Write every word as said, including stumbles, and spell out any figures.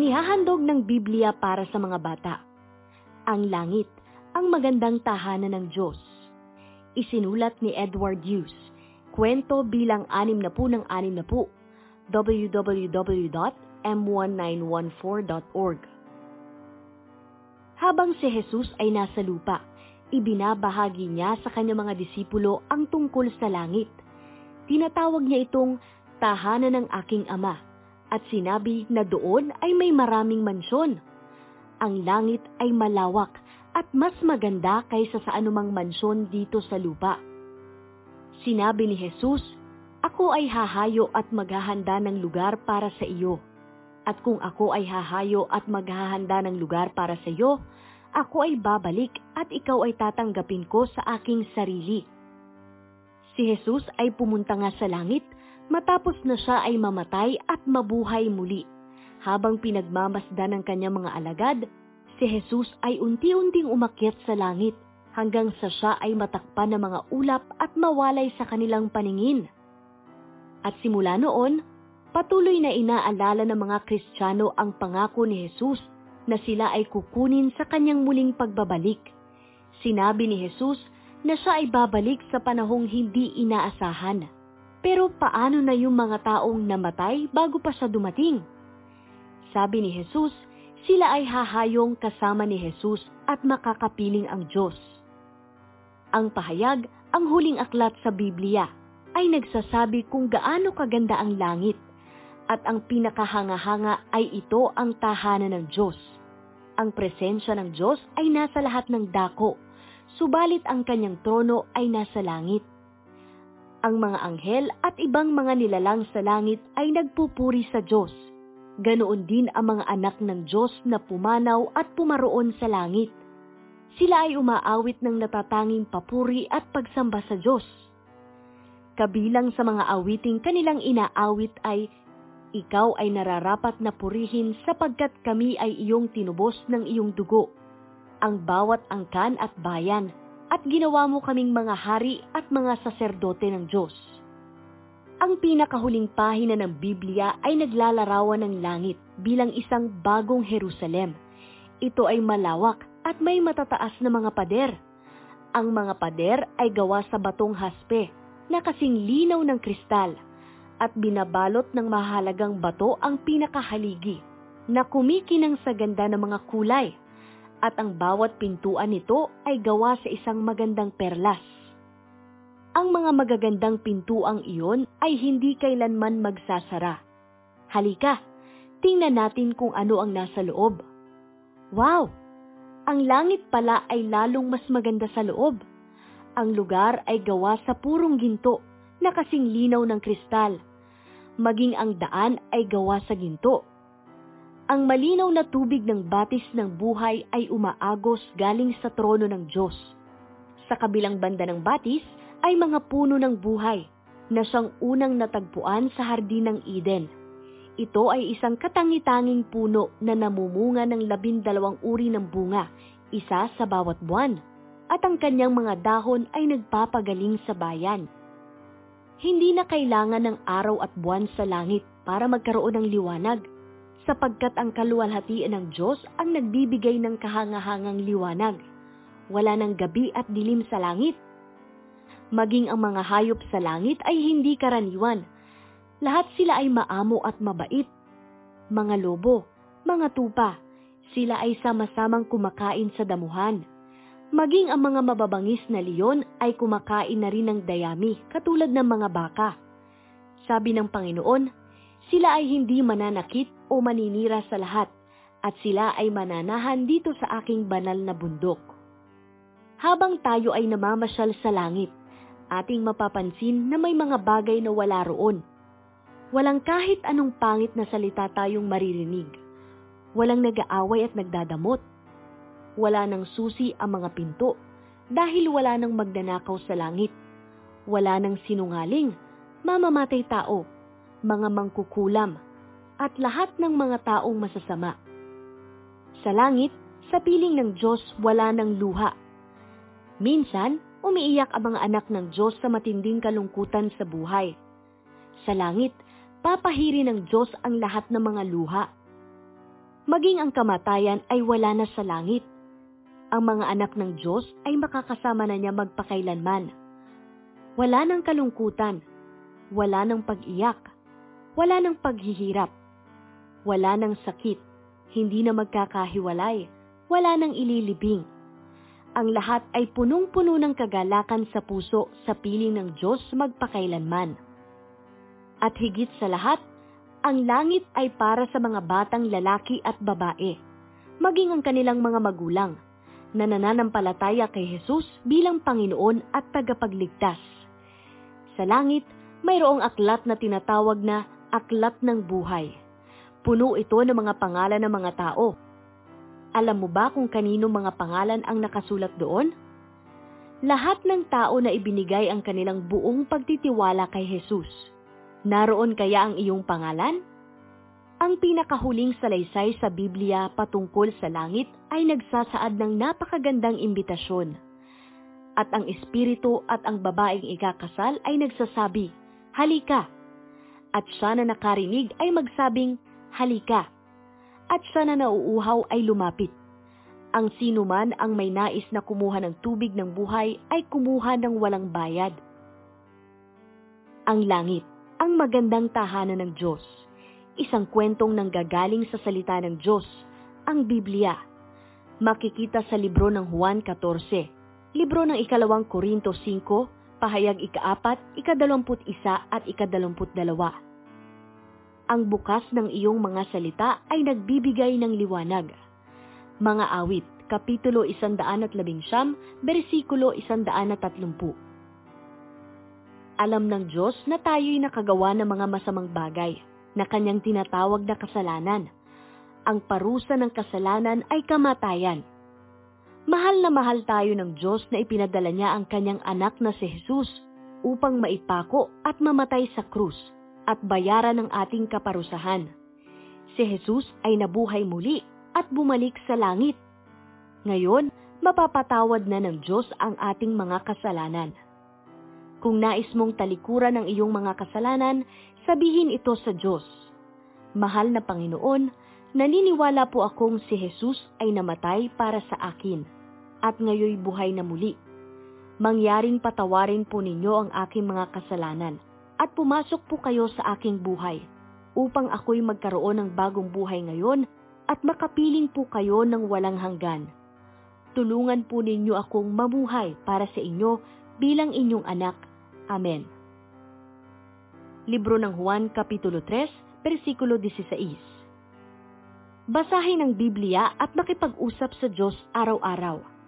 Inihahandog ng Biblia para sa mga bata. Ang langit, ang magandang tahanan ng Diyos. Isinulat ni Edward Hughes. Kwento bilang anim na po ng anim na po. w w w dot m one nine one four dot org. Habang si Jesus ay nasa lupa, ibinabahagi niya sa kanyang mga disipulo ang tungkol sa langit. Tinatawag niya itong tahanan ng aking Ama at sinabi na doon ay may maraming mansyon. Ang langit ay malawak at mas maganda kaysa sa anumang mansyon dito sa lupa. Sinabi ni Jesus, "Ako ay hahayo at maghahanda ng lugar para sa iyo. At kung ako ay hahayo at maghahanda ng lugar para sa iyo, ako ay babalik at ikaw ay tatanggapin ko sa aking sarili." Si Jesus ay pumunta nga sa langit matapos na siya ay mamatay at mabuhay muli. Habang pinagmamasdan ng kanyang mga alagad, si Jesus ay unti-unting umakyat sa langit hanggang sa siya ay matakpan ng mga ulap at mawalay sa kanilang paningin. At simula noon, patuloy na inaalala ng mga Kristiyano ang pangako ni Jesus na sila ay kukunin sa kanyang muling pagbabalik. Sinabi ni Jesus na siya ay babalik sa panahong hindi inaasahan. Pero paano na yung mga taong namatay bago pa siya dumating? Sabi ni Jesus, sila ay hahayong kasama ni Jesus at makakapiling ang Diyos. Ang pahayag, ang huling aklat sa Biblia, ay nagsasabi kung gaano kaganda ang langit at ang pinakahanga-hanga ay ito ang tahanan ng Diyos. Ang presensya ng Diyos ay nasa lahat ng dako, subalit ang kanyang trono ay nasa langit. Ang mga anghel at ibang mga nilalang sa langit ay nagpupuri sa Diyos. Ganoon din ang mga anak ng Diyos na pumanaw at pumaroon sa langit. Sila ay umaawit ng natatanging papuri at pagsamba sa Diyos. Kabilang sa mga awiting kanilang inaawit ay, "Ikaw ay nararapat na purihin sapagkat kami ay iyong tinubos ng iyong dugo, ang bawat angkan at bayan, at ginawa mo kaming mga hari at mga saserdote ng Diyos." Ang pinakahuling pahina ng Biblia ay naglalarawan ng langit bilang isang bagong Jerusalem. Ito ay malawak at may matataas na mga pader. Ang mga pader ay gawa sa batong haspe na kasing linaw ng kristal at binabalot ng mahalagang bato ang pinakahaligi na kumikinang sa ganda ng mga kulay. At ang bawat pintuan nito ay gawa sa isang magandang perlas. Ang mga magagandang pintuang iyon ay hindi kailanman magsasara. Halika, tingnan natin kung ano ang nasa loob. Wow! Ang langit pala ay lalong mas maganda sa loob. Ang lugar ay gawa sa purong ginto na kasing linaw ng kristal. Maging ang daan ay gawa sa ginto. Ang malinaw na tubig ng batis ng buhay ay umaagos galing sa trono ng Diyos. Sa kabilang banda ng batis ay mga puno ng buhay na siyang unang natagpuan sa hardin ng Eden. Ito ay isang katangi-tanging puno na namumunga ng labindalawang uri ng bunga, isa sa bawat buwan, at ang kanyang mga dahon ay nagpapagaling sa bayan. Hindi na kailangan ng araw at buwan sa langit para magkaroon ng liwanag, sapagkat ang kaluwalhatian ng Diyos ang nagbibigay ng kahangahangang liwanag. Wala ng gabi at dilim sa langit. Maging ang mga hayop sa langit ay hindi karaniwan. Lahat sila ay maamo at mabait. Mga lobo, mga tupa, sila ay sama-samang kumakain sa damuhan. Maging ang mga mababangis na leon ay kumakain na rin ng dayami katulad ng mga baka. Sabi ng Panginoon, sila ay hindi mananakit o maninira sa lahat, at sila ay mananahan dito sa aking banal na bundok. Habang tayo ay namamasyal sa langit, ating mapapansin na may mga bagay na wala roon. Walang kahit anong pangit na salita tayong maririnig. Walang nag-aaway at nagdadamot. Wala nang susi ang mga pinto dahil wala nang magnanakaw sa langit. Wala nang sinungaling, mamamatay tao, mga mangkukulam, at lahat ng mga taong masasama. Sa langit, sa piling ng Diyos wala ng luha. Minsan, umiiyak ang mga anak ng Diyos sa matinding kalungkutan sa buhay. Sa langit, papahiri ng Diyos ang lahat ng mga luha. maging ang kamatayan ay wala na sa langit. Ang mga anak ng Diyos ay makakasama na niya magpakailanman. Wala ng kalungkutan, wala ng pag-iyak, wala ng paghihirap, wala ng sakit, hindi na magkakahiwalay, wala ng ililibing. Ang lahat ay punong-puno ng kagalakan sa puso sa piling ng Diyos magpakailanman. At higit sa lahat, ang langit ay para sa mga batang lalaki at babae, maging ang kanilang mga magulang, na nananampalataya kay Jesus bilang Panginoon at tagapagligtas. Sa langit, mayroong aklat na tinatawag na Aklat ng Buhay. Puno ito ng mga pangalan ng mga tao. Alam mo ba kung kanino mga pangalan ang nakasulat doon? Lahat ng tao na ibinigay ang kanilang buong pagtitiwala kay Jesus. Naroon kaya ang iyong pangalan? Ang pinakahuling salaysay sa Biblia patungkol sa langit ay nagsasaad ng napakagandang imbitasyon. At ang espiritu at ang babaeng ikakasal ay nagsasabi, "Halika." At siya na nakarinig ay magsabing, "Halika." At siya na nauuhaw ay lumapit. Ang sino man ang may nais na kumuha ng tubig ng buhay ay kumuha ng walang bayad. Ang langit, ang magandang tahanan ng Diyos. Isang kwentong nanggagaling sa salita ng Diyos, ang Biblia. Makikita sa libro ng Juan fourteen, libro ng ikalawang Korinto five, pahayag ikaapat, ikadalawamput isa at ikadalawamput dalawa. Ang bukas ng iyong mga salita ay nagbibigay ng liwanag. Mga awit, kapitulo one eleven, bersikulo one thirty. Alam ng Diyos na tayo'y nakagawa ng mga masamang bagay na kanyang tinatawag na kasalanan. Ang parusa ng kasalanan ay kamatayan. Mahal na mahal tayo ng Diyos na ipinadala niya ang kanyang anak na si Jesus upang maipako at mamatay sa krus at bayaran ng ating kaparusahan. Si Jesus ay nabuhay muli at bumalik sa langit. Ngayon, mapapatawad na ng Diyos ang ating mga kasalanan. Kung nais mong talikuran ang iyong mga kasalanan, sabihin ito sa Diyos. Mahal na Panginoon, naniniwala po akong si Jesus ay namatay para sa akin at ngayoy buhay na muli. Mangyaring patawarin po ninyo ang aking mga kasalanan at pumasok po kayo sa aking buhay upang ako'y magkaroon ng bagong buhay ngayon at makapiling po kayo ng walang hanggan. Tulungan po ninyo akong mamuhay para sa inyo bilang inyong anak. Amen. Libro ng Juan, Kapitulo three, bersikulo sixteen. Basahin ang Biblia at makipag-usap sa Diyos araw-araw.